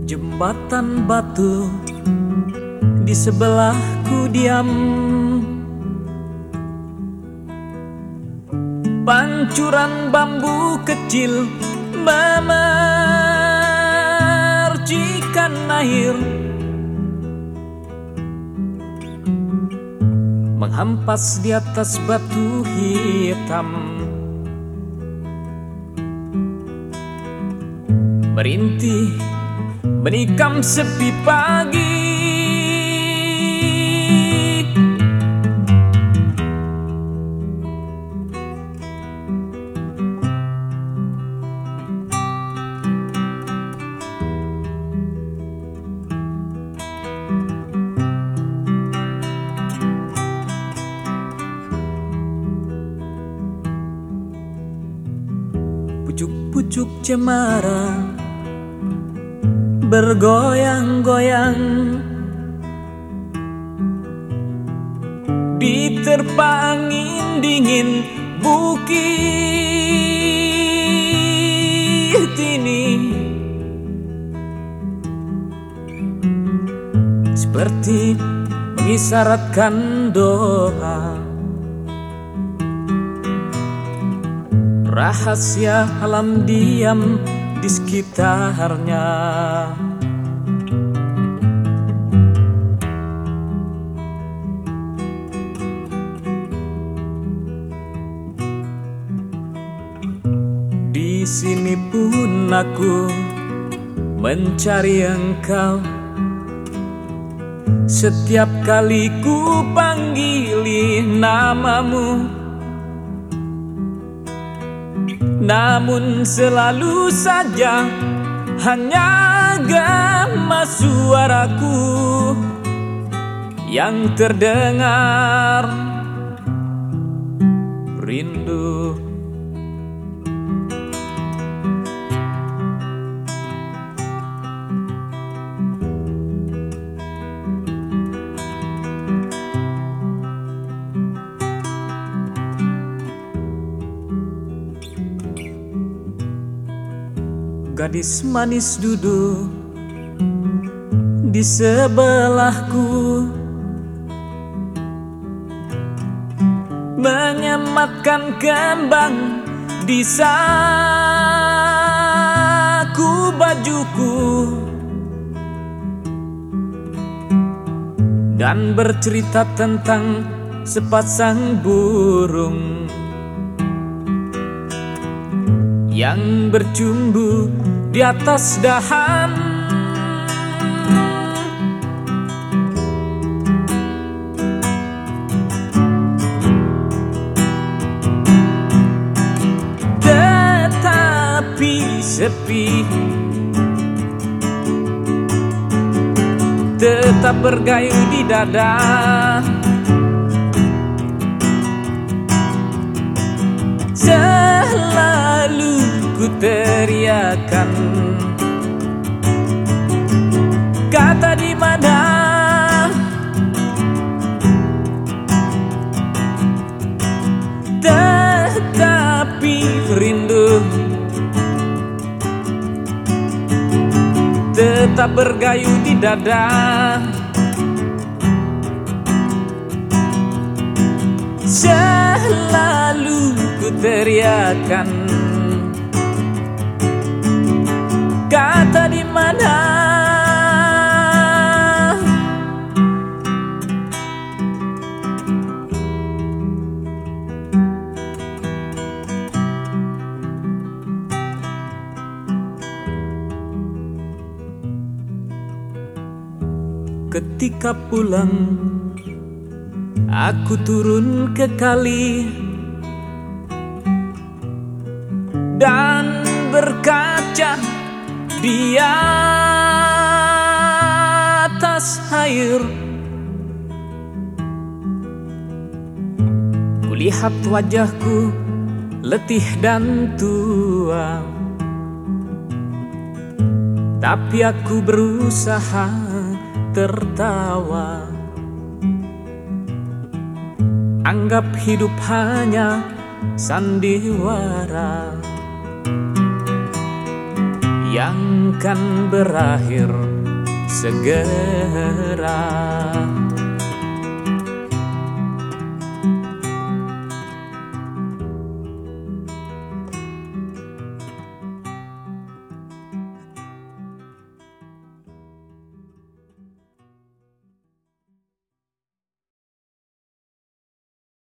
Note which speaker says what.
Speaker 1: Jembatan batu di sebelahku diam, pancuran bambu kecil memercikan air, menghampas di atas batu hitam, merintih menikam sepi pagi. Pucuk-pucuk cemara bergoyang-goyang, diterpa angin dingin bukit ini, seperti mengisyaratkan doa, rahasia alam diam di sekitarnya. Di sini pun aku mencari engkau, setiap kali ku panggili namamu, namun selalu saja hanya gema suaraku yang terdengar. Rindu gadis manis duduk di sebelahku, menyematkan kembang di saku bajuku, dan bercerita tentang sepasang burung yang bercumbu di atas dahan. Tetapi sepi tetap bergayu di dada, selalu ku teriakan kata di mana, tetapi rindu tetap bergayu di dada, selalu ku teriakan kata di mana. Ketika pulang, aku turun ke kali dan berkaca di atas air. Kulihat wajahku letih dan tua, tapi aku berusaha tertawa. Anggap hidup hanya sandiwara yang kan berakhir segera.